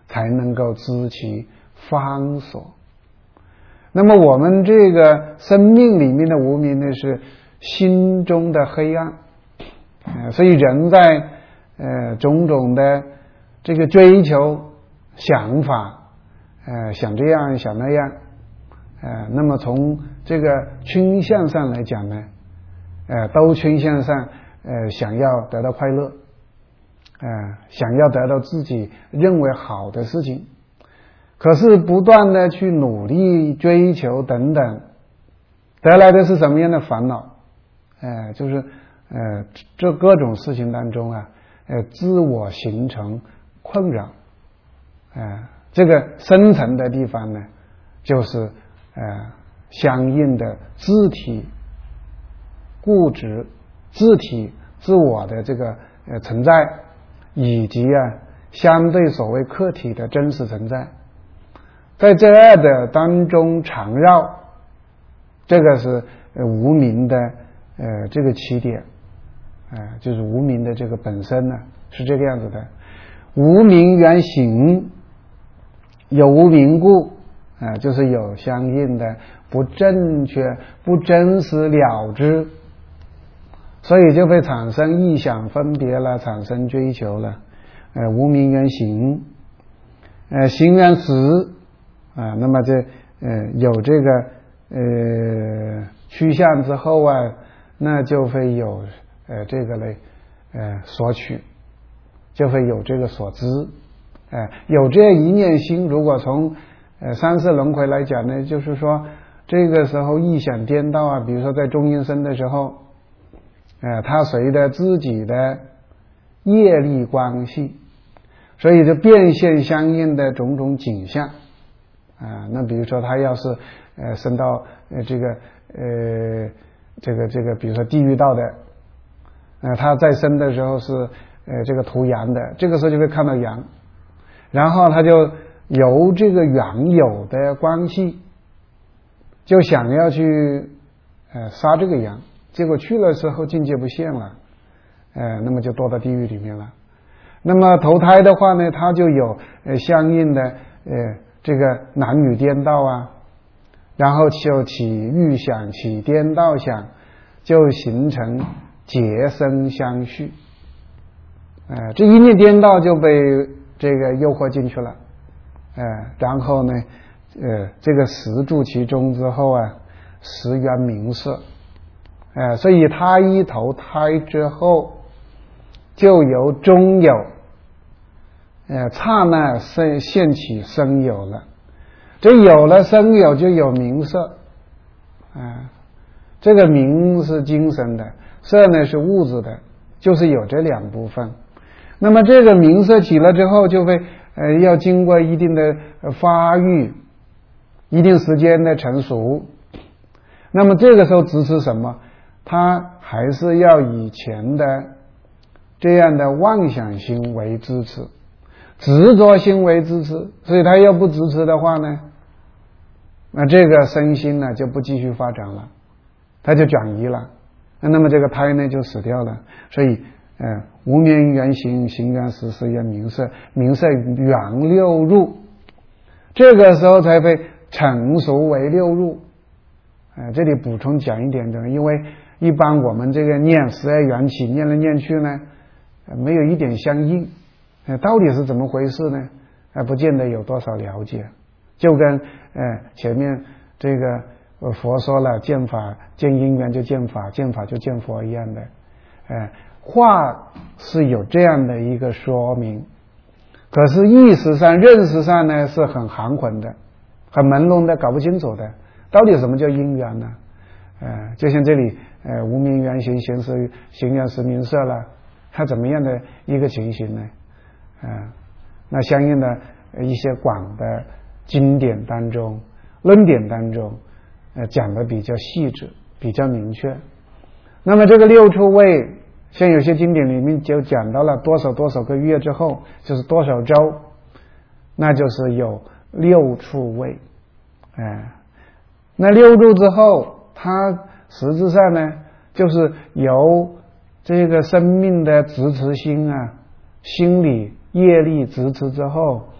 才能够知其方所。那么我们这个生命里面的无明呢，是心中的黑暗，呃、所以人在呃种种的这个追求想法，呃想这样想那样，呃那么从这个倾向上来讲呢，呃都倾向上呃想要得到快乐，呃想要得到自己认为好的事情，可是不断的去努力追求等等，得来的是什么样的烦恼？呃就是呃这各种事情当中啊，呃自我形成困扰，呃这个深层的地方呢，就是呃相应的自体固执、自体自我的这个呃存在，以及啊相对所谓客体的真实存在，在这二的当中缠绕，这个是呃无明的呃这个起点，呃就是无明的这个本身呢是这个样子的。无明缘行，有无明故，啊、呃，就是有相应的不正确、不真实了知，所以就会产生臆想分别了，产生追求了。呃，无明缘行，呃，行缘识，啊、呃，那么这呃有这个呃趋向之后啊，那就会有呃这个嘞呃索取，就会有这个所知。哎、呃，有这一念心，如果从呃三世轮回来讲呢，就是说这个时候意想颠倒啊，比如说在中阴身的时候，呃，他随着自己的业力关系，所以就变现相应的种种景象啊、呃。那比如说他要是呃升到呃这个呃这个这个，比如说地狱道的，呃他在生的时候是呃这个屠羊的，这个时候就会看到羊。然后他就由这个原有的关系，就想要去呃杀这个羊，结果去了之后境界不现了，呃那么就堕到地狱里面了。那么投胎的话呢，他就有呃相应的呃这个男女颠倒啊，然后就起欲想，起颠倒想，就形成结生相续，呃这一念颠倒就被这个诱惑进去了，呃，然后呢，呃，这个识住其中之后啊，识缘名色，呃，所以他一投胎之后，就由中有，呃，刹那生现起生有了，这有了生有就有名色，啊、呃，这个名是精神的，色呢是物质的，就是有这两部分。那么这个名色起了之后，就会呃要经过一定的发育，一定时间的成熟。那么这个时候支持什么？它还是要以前的这样的妄想心为支持，执着心为支持。所以它要不支持的话呢，那这个身心呢就不继续发展了，它就转移了。那么这个胎呢就死掉了。所以呃，无明缘行，行缘识，识缘名色，名色缘六入，这个时候才会成熟为六入。呃，这里补充讲一点的，因为一般我们这个念十二缘起，念来念去呢，呃、没有一点相应，呃，到底是怎么回事呢？呃，不见得有多少了解。就跟呃前面这个、呃、佛说了，见法见因缘就见法，见法就见佛一样的，呃。话是有这样的一个说明，可是意识上认识上呢是很含混的，很朦胧的，搞不清楚的，到底什么叫因缘呢？呃就像这里呃无明缘行，行识行缘识名色了，它怎么样的一个情形呢？呃那相应的一些广的经典当中，论点当中呃讲的比较细致，比较明确。那么这个六处位，像有些经典里面就讲到了多少多少个月之后，就是多少周，那就是有六处位，哎，那六入之后，它实质上呢，就是由这个生命的支持心啊，心理业力支持之后，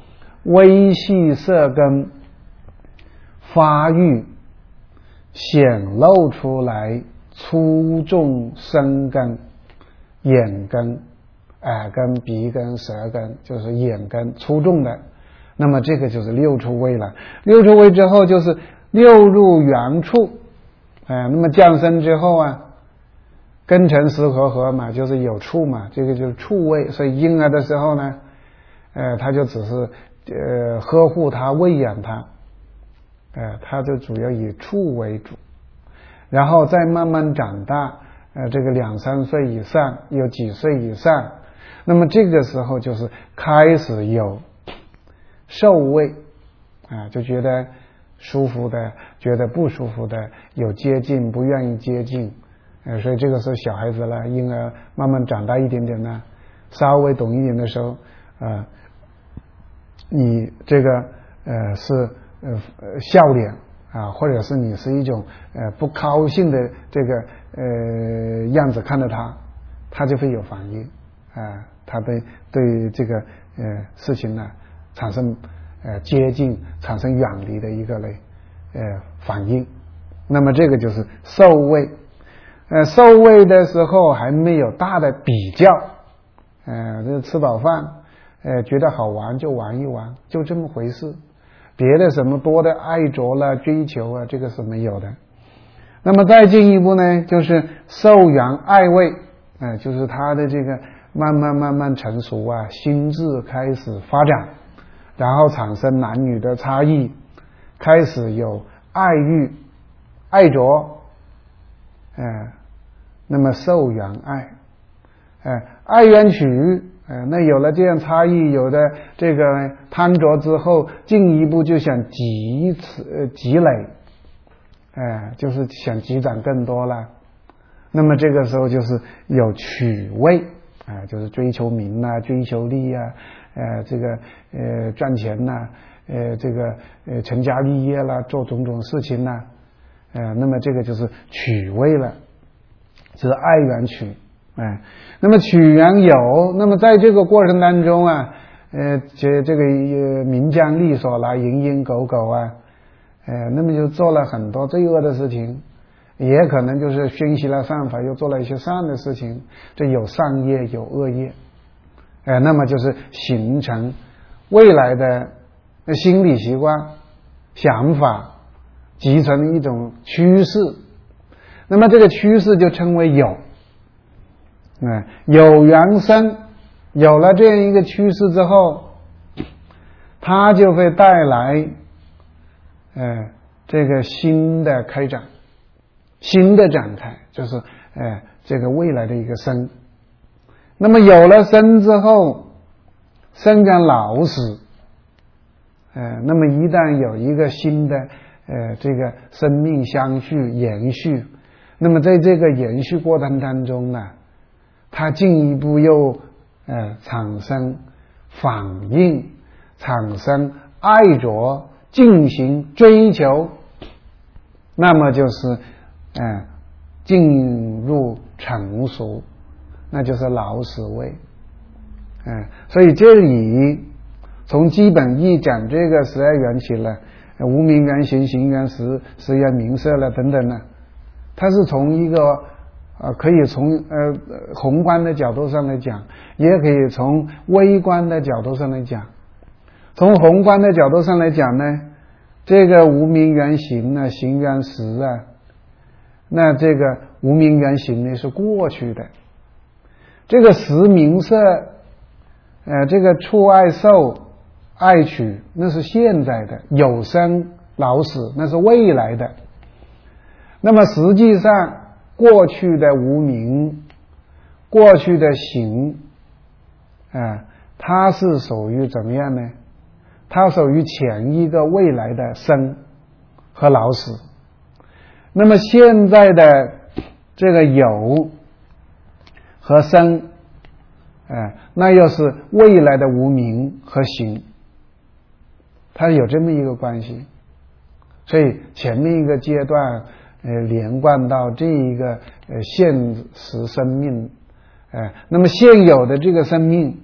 微细色根发育显露出来粗重身根、眼根、耳根、鼻根、舌根，就是眼根粗重的，那么这个就是六处位了。六处位之后就是六入缘处，哎，那么降生之后啊，根尘识合合嘛，就是有处嘛，这个就是处位。所以婴儿的时候呢，呃，他就只是呃呵护他、喂养他，呃，他就主要以处为主。然后再慢慢长大，呃，这个两三岁以上，有几岁以上，那么这个时候就是开始有受位，啊，就觉得舒服的，觉得不舒服的，有接近，不愿意接近，呃，所以这个时候小孩子呢，婴儿慢慢长大一点点呢，稍微懂一点的时候，呃，你这个呃是呃笑脸。啊，或者是你是一种呃不高兴的这个呃样子看着他，他就会有反应啊，他对对这个呃事情呢产生呃接近、产生远离的一个类呃反应。那么这个就是受位，呃受位的时候还没有大的比较，呃这吃饱饭，呃觉得好玩就玩一玩，就这么回事。别的什么多的爱着啦、追求啊，这个是没有的。那么再进一步呢，就是受缘爱位，哎、呃，就是他的这个慢慢慢慢成熟啊，心智开始发展，然后产生男女的差异，开始有爱欲、爱着，哎、呃，那么受缘爱，哎、呃，爱缘取。呃，那有了这样差异，有的这个贪着之后，进一步就想积呃积累，哎、呃，就是想积攒更多了。那么这个时候就是有取位，啊、呃，就是追求名啊，追求利啊，呃，这个呃赚钱呐、啊，呃，这个呃成家立业啦，做种种事情呐、啊，呃，那么这个就是取位了，就是爱缘取。哎，那么取缘有，那么在这个过程当中啊，呃，这这个呃名将利所啦，蝇营狗苟啊，呃，那么就做了很多罪恶的事情，也可能就是熏习了善法，又做了一些善的事情，这有善业有恶业，呃，那么就是形成未来的心理习惯、想法，集成一种趋势，那么这个趋势就称为有。嗯，有缘生，有了这样一个趋势之后，它就会带来，呃，这个新的开展，新的展开，就是呃这个未来的一个生。那么有了生之后，生将老死，呃，那么一旦有一个新的呃这个生命相续延续，那么在这个延续过程当中呢，它进一步又呃产生反应，产生爱着，进行追求，那么就是呃进入成熟，那就是老死位。嗯、呃，所以这里从基本义讲这个十二缘起了，呃、无明缘行、行缘识、识缘名色了等等呢，它是从一个呃，可以从呃宏观的角度上来讲，也可以从微观的角度上来讲。从宏观的角度上来讲呢，这个无明缘行啊，行缘识啊，那这个无明缘行呢是过去的，这个识名色，呃，这个处爱受爱取，那是现在的，有生老死，那是未来的。那么实际上，过去的无明，过去的行，啊、呃，它是属于怎么样呢？它属于前一个未来的生和老死。那么现在的这个有和生，呃，那又是未来的无明和行，它有这么一个关系。所以前面一个阶段呃，连贯到这一个呃现实生命，呃，那么现有的这个生命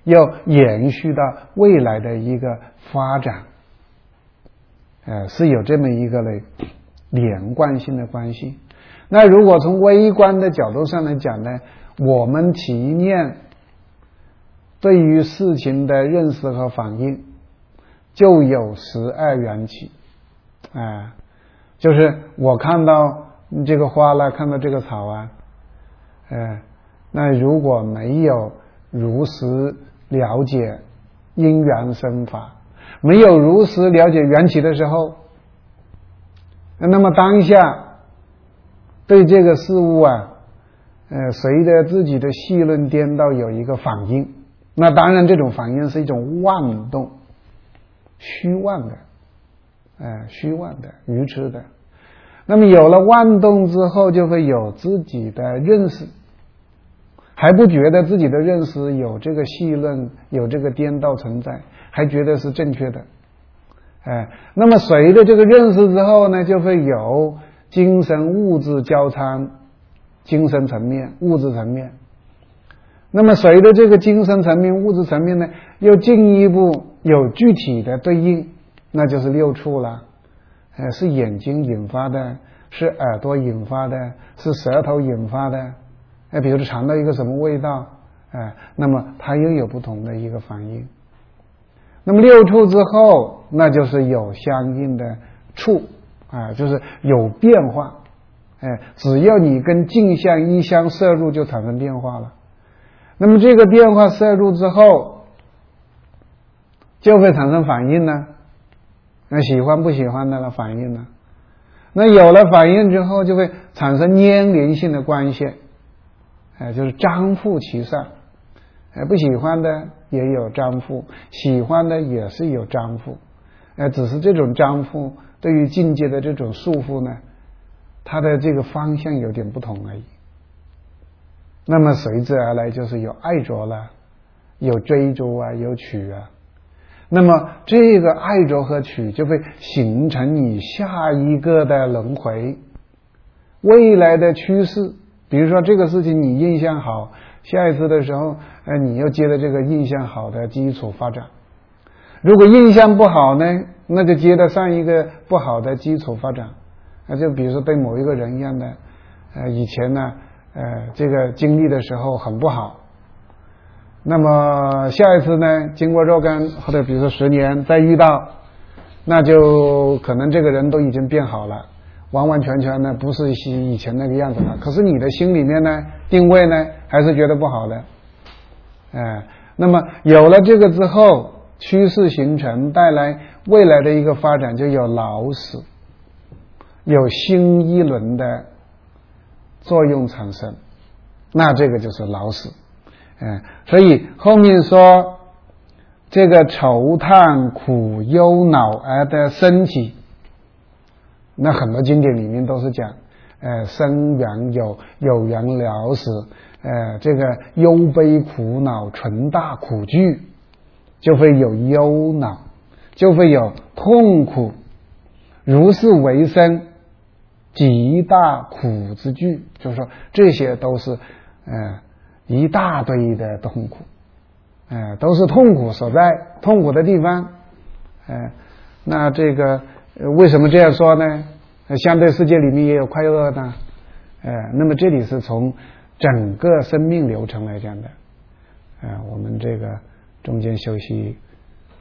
又延续到未来的一个发展，呃，是有这么一个嘞连贯性的关系。那如果从微观的角度上来讲呢，我们体念对于事情的认识和反应，就有十二缘起，啊、呃，就是我看到这个花了，看到这个草啊，呃，那如果没有如实了解因缘生法，没有如实了解缘起的时候，那么当下对这个事物啊，呃，随着自己的戏论颠倒有一个反应，那当然这种反应是一种妄动，虚妄的，呃，虚妄的，愚痴的。那么有了妄动之后，就会有自己的认识，还不觉得自己的认识有这个戏论，有这个颠倒存在，还觉得是正确的。哎，那么随着这个认识之后呢，就会有精神物质交参，精神层面、物质层面。那么随着这个精神层面、物质层面呢，又进一步有具体的对应，那就是六触了。呃，是眼睛引发的，是耳朵引发的，是舌头引发的。哎，比如说尝到一个什么味道，哎，那么它又有不同的一个反应。那么六触之后，那就是有相应的触啊，就是有变化。哎，只要你跟镜像一相摄入，就产生变化了。那么这个变化摄入之后，就会产生反应呢。那喜欢不喜欢的反应呢？那有了反应之后，就会产生粘连性的关系，哎，就是张附其上。哎，不喜欢的也有张附，喜欢的也是有张附，哎，只是这种张附对于境界的这种束缚呢，它的这个方向有点不同而已。那么随之而来就是有爱着了，有追逐啊，有取啊。那么这个爱着和取就会形成你下一个的轮回，未来的趋势。比如说这个事情你印象好，下一次的时候，呃，你又接着这个印象好的基础发展。如果印象不好呢，那就接着上一个不好的基础发展。那就比如说对某一个人一样的，呃，以前呢，呃，这个经历的时候很不好。那么下一次呢，经过若干或者比如说十年再遇到，那就可能这个人都已经变好了，完完全全呢不是以前那个样子了。可是你的心里面呢，定位呢还是觉得不好的。哎，那么有了这个之后，趋势形成，带来未来的一个发展，就有老死，有新一轮的作用产生，那这个就是老死。哎，所以后面说这个愁叹苦忧恼而的身体，那很多经典里面都是讲，呃，生缘有有缘了死，呃，这个忧悲苦恼纯大苦聚，就会有忧恼，就会有痛苦，如是为生，极大苦之具，就是说这些都是呃。一大堆的痛苦，呃，都是痛苦所在，痛苦的地方，呃，那这个、呃、为什么这样说呢？呃、相对世界里面也有快乐呢，呃，那么这里是从整个生命流程来讲的，呃，我们这个中间休息